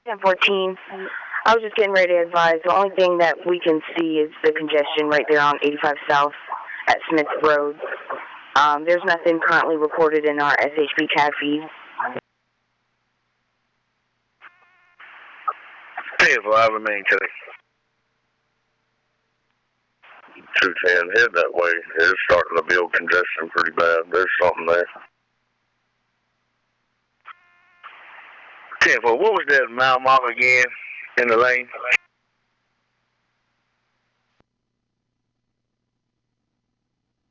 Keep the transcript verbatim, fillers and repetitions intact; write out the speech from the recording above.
ten fourteen. I was just getting ready to advise. The only thing that we can see is the congestion right there on eighty-five South at Smith Road. Um, there's nothing currently reported in our S H P C A D feed. ten four, I remain today. two ten, head that way. It's starting to build congestion pretty bad. There's something there. ten four, what was that mile mark again in the lane?